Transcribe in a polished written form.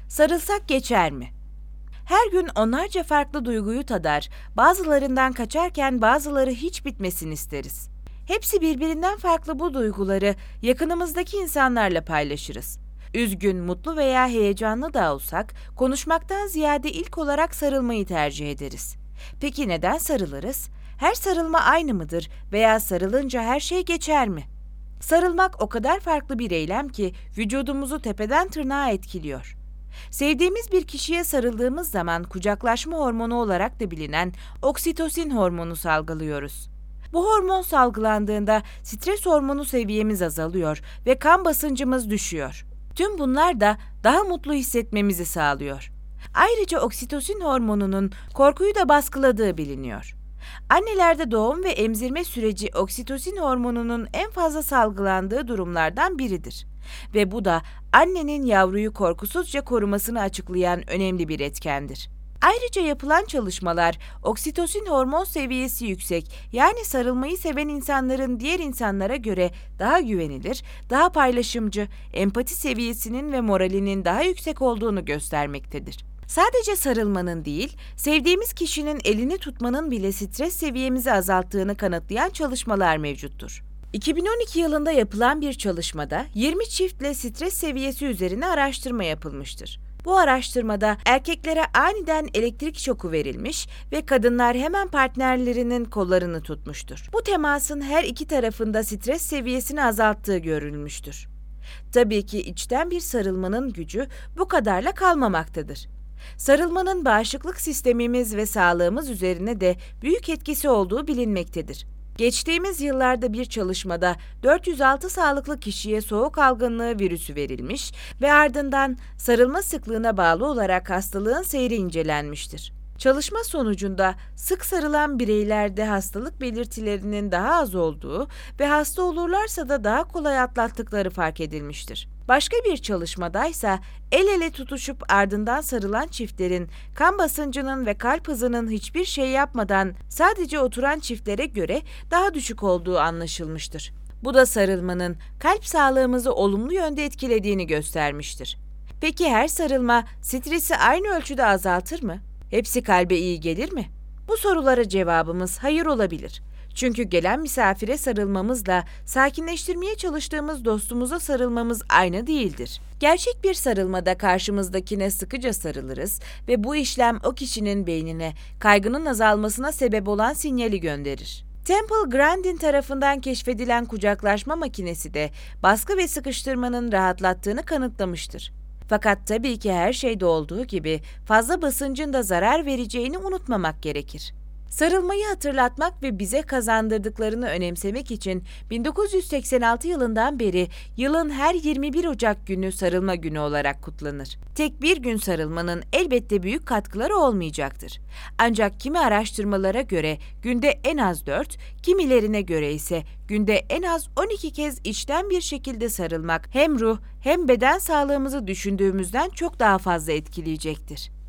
Sarılsak geçer mi? Her gün onlarca farklı duyguyu tadar, bazılarından kaçarken bazıları hiç bitmesin isteriz. Hepsi birbirinden farklı bu duyguları yakınımızdaki insanlarla paylaşırız. Üzgün, mutlu veya heyecanlı da olsak, konuşmaktan ziyade ilk olarak sarılmayı tercih ederiz. Peki neden sarılırız? Her sarılma aynı mıdır veya sarılınca her şey geçer mi? Sarılmak o kadar farklı bir eylem ki vücudumuzu tepeden tırnağa etkiliyor. Sevdiğimiz bir kişiye sarıldığımız zaman kucaklaşma hormonu olarak da bilinen oksitosin hormonu salgılıyoruz. Bu hormon salgılandığında stres hormonu seviyemiz azalıyor ve kan basıncımız düşüyor. Tüm bunlar da daha mutlu hissetmemizi sağlıyor. Ayrıca oksitosin hormonunun korkuyu da baskıladığı biliniyor. Annelerde doğum ve emzirme süreci oksitosin hormonunun en fazla salgılandığı durumlardan biridir. Ve bu da annenin yavruyu korkusuzca korumasını açıklayan önemli bir etkendir. Ayrıca yapılan çalışmalar oksitosin hormon seviyesi yüksek, yani sarılmayı seven insanların diğer insanlara göre daha güvenilir, daha paylaşımcı, empati seviyesinin ve moralinin daha yüksek olduğunu göstermektedir. Sadece sarılmanın değil, sevdiğimiz kişinin elini tutmanın bile stres seviyemizi azalttığını kanıtlayan çalışmalar mevcuttur. 2012 yılında yapılan bir çalışmada 20 çiftle stres seviyesi üzerine araştırma yapılmıştır. Bu araştırmada erkeklere aniden elektrik şoku verilmiş ve kadınlar hemen partnerlerinin kollarını tutmuştur. Bu temasın her iki tarafında stres seviyesini azalttığı görülmüştür. Tabii ki içten bir sarılmanın gücü bu kadarla kalmamaktadır. Sarılmanın bağışıklık sistemimiz ve sağlığımız üzerine de büyük etkisi olduğu bilinmektedir. Geçtiğimiz yıllarda bir çalışmada 406 sağlıklı kişiye soğuk algınlığı virüsü verilmiş ve ardından sarılma sıklığına bağlı olarak hastalığın seyri incelenmiştir. Çalışma sonucunda sık sarılan bireylerde hastalık belirtilerinin daha az olduğu ve hasta olurlarsa da daha kolay atlattıkları fark edilmiştir. Başka bir çalışmadaysa el ele tutuşup ardından sarılan çiftlerin kan basıncının ve kalp hızının hiçbir şey yapmadan sadece oturan çiftlere göre daha düşük olduğu anlaşılmıştır. Bu da sarılmanın kalp sağlığımızı olumlu yönde etkilediğini göstermiştir. Peki her sarılma stresi aynı ölçüde azaltır mı? Hepsi kalbe iyi gelir mi? Bu sorulara cevabımız hayır olabilir. Çünkü gelen misafire sarılmamızla sakinleştirmeye çalıştığımız dostumuza sarılmamız aynı değildir. Gerçek bir sarılmada karşımızdakine sıkıca sarılırız ve bu işlem o kişinin beynine kaygının azalmasına sebep olan sinyali gönderir. Temple Grandin tarafından keşfedilen kucaklaşma makinesi de baskı ve sıkıştırmanın rahatlattığını kanıtlamıştır. Fakat tabii ki her şeyde olduğu gibi fazla basıncın da zarar vereceğini unutmamak gerekir. Sarılmayı hatırlatmak ve bize kazandırdıklarını önemsemek için 1986 yılından beri yılın her 21 Ocak günü sarılma günü olarak kutlanır. Tek bir gün sarılmanın elbette büyük katkıları olmayacaktır. Ancak kimi araştırmalara göre günde en az 4, kimilerine göre ise günde en az 12 kez içten bir şekilde sarılmak hem ruh hem beden sağlığımızı düşündüğümüzden çok daha fazla etkileyecektir.